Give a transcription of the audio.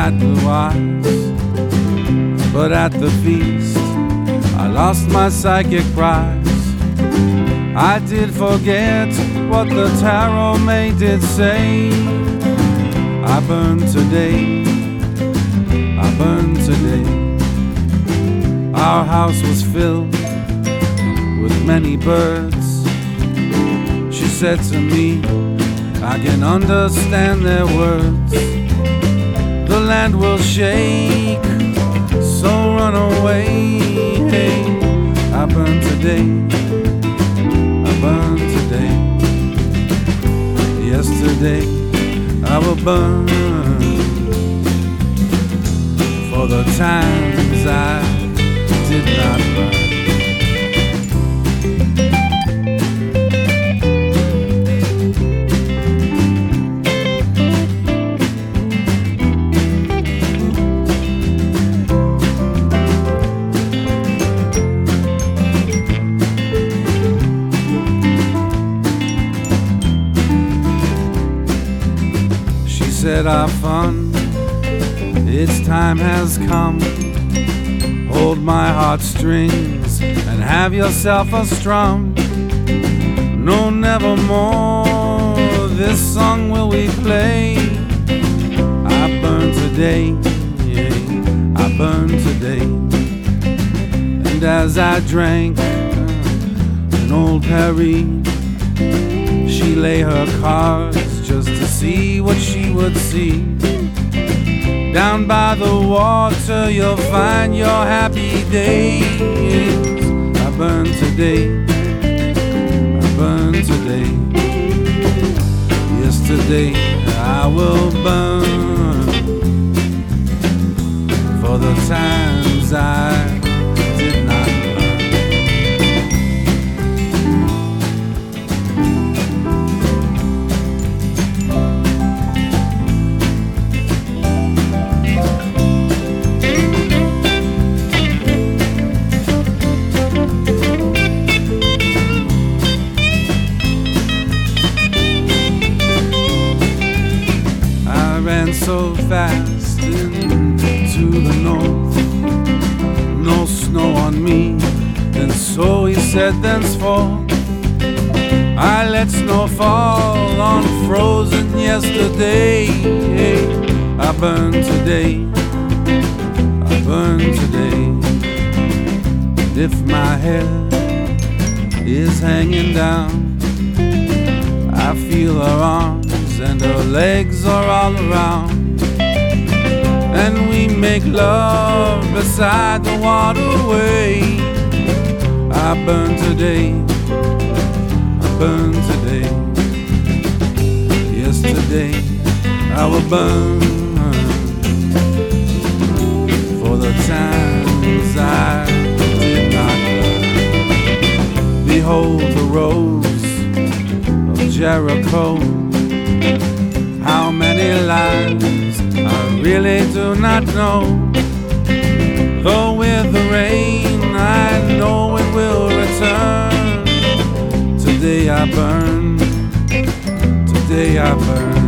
bright blue eyes. But at the feast, I lost my psychic prize. I did forget what the tarot maid did say. I burned today, I burned today. Our house was filled with many birds. She said to me, I can understand their words. The land will shake, so run away. Hey, I burned today, I burned today. Yesterday I will burn for the times I did not burn. Said our fun, its time has come. Hold my heartstrings and have yourself a strum. No, nevermore this song will we play. I burn today, yeah, I burn today. And as I drank an old Perry, she lay her cards just to see what she would see. Down by the water you'll find your happy days. I burn today, I burn today. Yesterday I will burn for the times I did not burn. Ran so fast into the north, no snow on me, and so he said thenceforth I let snow fall on frozen yesterday. I burn today, I burn today. And if my head is hanging down, I feel her arms and her legs are all around, and we make love beside the waterway. I burn today, I burn today. Yesterday I will burn for the times I did not learn. Behold the rose of Jericho. How many lives I really do not know. Though with the rain I know it will return. Today I burn, today I burn.